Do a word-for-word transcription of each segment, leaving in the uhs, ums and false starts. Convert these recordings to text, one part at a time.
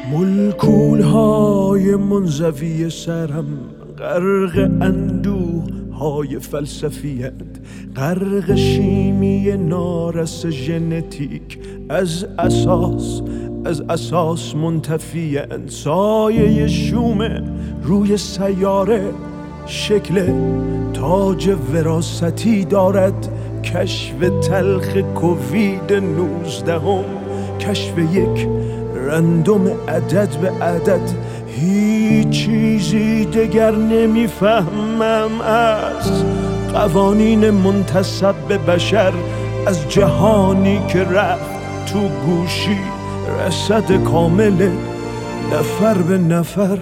ملکولهای منزوی سرم غرق اندوه های فلسفیت، غرق شیمی نارس ژنتیک، از اساس از اساس منتفی‌اند. سایه شوم روی سیاره شکل تاج وراثتی دارد. کشف تلخ کووید نوزدهم، کشف یک رندوم عدد به عدد. هیچ چیزی دگر نمیفهمم از قوانین منتسب به بشر، از جهانی که رفت تو گوشی، رصد کامل نفر به نفر.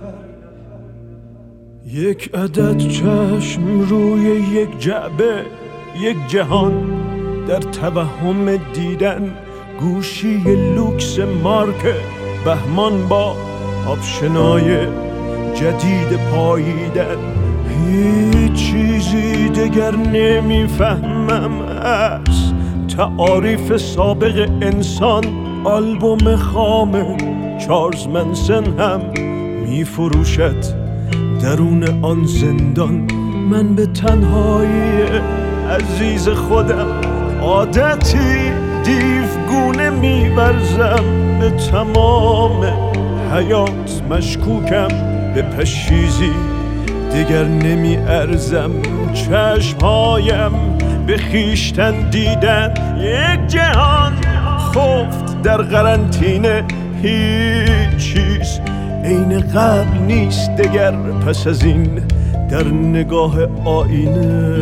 یک عدد چشم روی یک جعبه، یک جهان در توهم دیدن. گوشی لوکس مارک بهمان با آپشنای جدید پاییدن. هیچ چیزی دگر نمیفهمم از تعاریف سابق انسان. آلبوم خام چارلز منسن هم میفروشد درون آن زندان. من به تنهایی عزیز خودم عادتی دیوگونه می‌ورزم. به تمام حیات مشکوکم، به پشیزی دیگر نمی ارزم. چشمهایم به خیشتن دیدن، یک جهان خفت در قرنطینه. هیچ چیز عین قبل نیست دگر پس از این در نگاه آینه.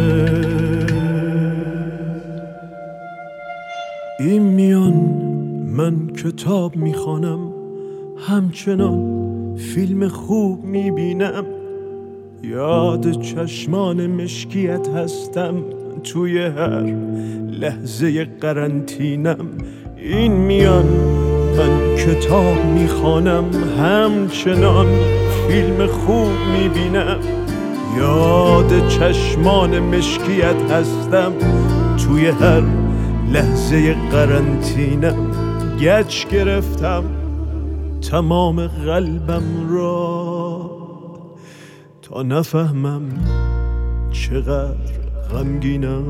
این میان من کتاب میخوانم، همچنان فیلم خوب میبینم. یاد چشمان مشکیت هستم توی هر لحظه قرنطینم. این میان من کتاب میخوانم، همچنان فیلم خوب میبینم. یاد چشمان مشکیت هستم توی هر لحظه قرنطینم. گچ گرفتم تمام قلبم را تا نفهمم چقدر غمگینم.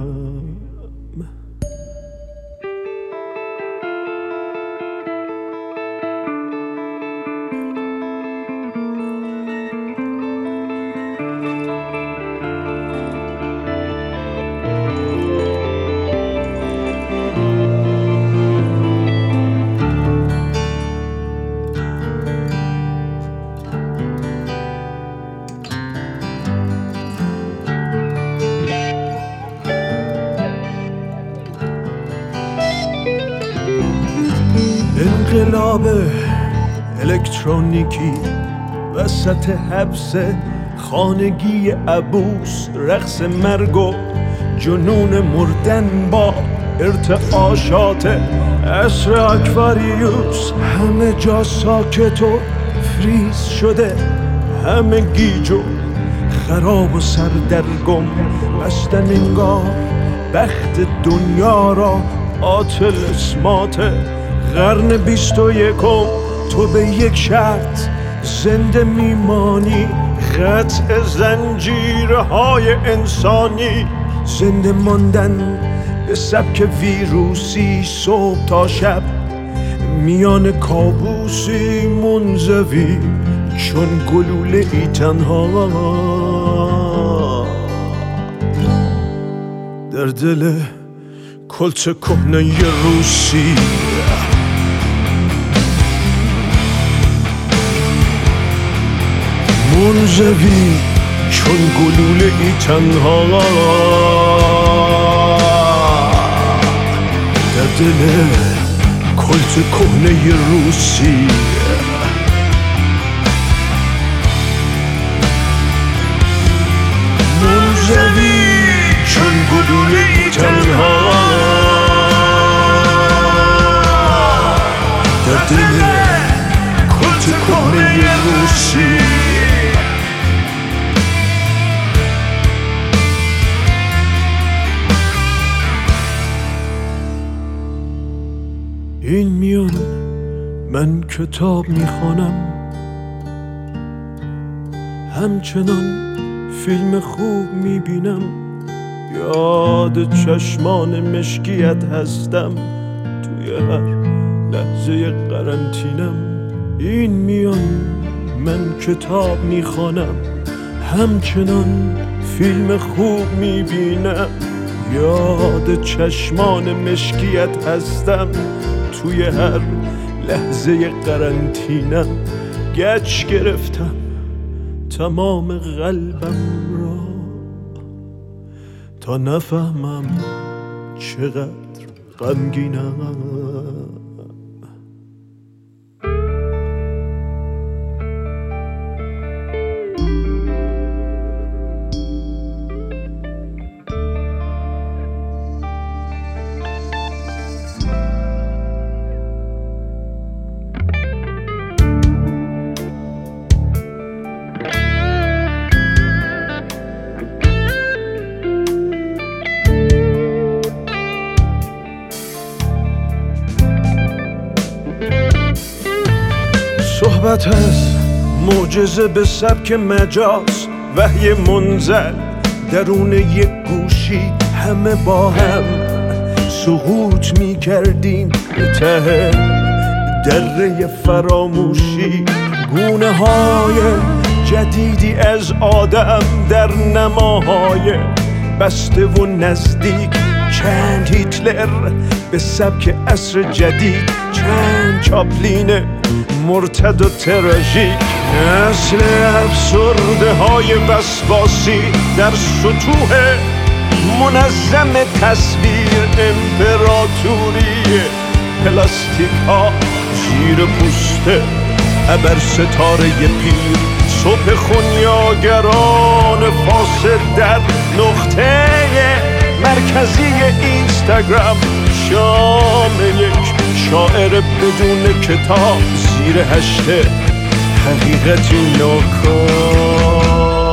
انقلاب الکترونیکی وسط حبس خانگی عبوس، رقص مرگ و جنون مردن با ارتعاشات عصر اکواریوس. همه جا ساکت و فریز شده، همه گیج و خراب و سردرگم. بستن انگار بخت دنیا را آتل اسماته. قرن بیست و یکم تو به یک شرط زنده میمانی، قطع زنجیرهای انسانی. زنده ماندن به سبک ویروسی، صبح تا شب میان کابوسی منزوی چون گلوله ای تنها در دل کلت کهنه روسی. منزوی چون گلوله ای تنها در دل کلت کهنه روسی. منزوی چون گلوله ای تنها در دل کلت کهنه روسی. این میان من کتاب میخوانم، همچنان فیلم خوب میبینم، یاد چشمان مشکیت هستم توی هر لحظه قرنطینم. این میان من کتاب میخوانم، همچنان فیلم خوب میبینم، یاد چشمان مشکیت هستم توی هر لحظه قرنطینم. گچ گرفتم تمام قلبم را تا نفهمم چقدر غمگینم. صحبت از معجزه به سبک مجاز، وحی منزل درون یک گوشی، همه با هم سقوط می کردیم به ته دره فراموشی. گونه های جدیدی از آدم در نماهای بسته و نزدیک، چند هیتلر به سبک عصر جدید، چند چاپلین مرتد و تراژیک. نسل افسرده های وسواسی در سطوح منظم تصویر، امپراتوری پلاستیک ها زیر پوست ابر ستاره پیر. صبح خونیاگران فاسد در نقطه مرکزی اینستاگرام، شام یک شاعر بدون کتاب زیر هشته حقیقتی ناکام.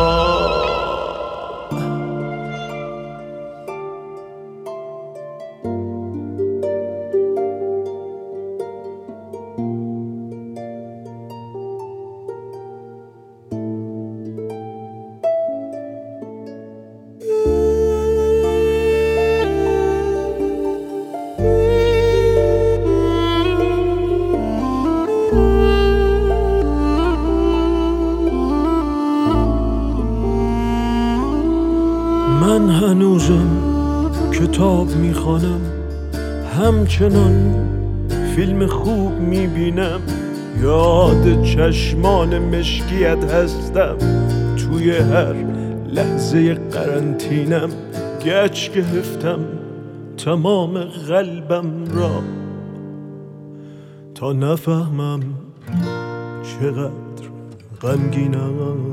من هنوزم کتاب میخوانم، همچنان فیلم خوب میبینم، یاد چشمان مشکیت هستم توی هر لحظه قرنطینم. گچ گرفتم تمام قلبم را تا نفهمم چقدر غمگینم.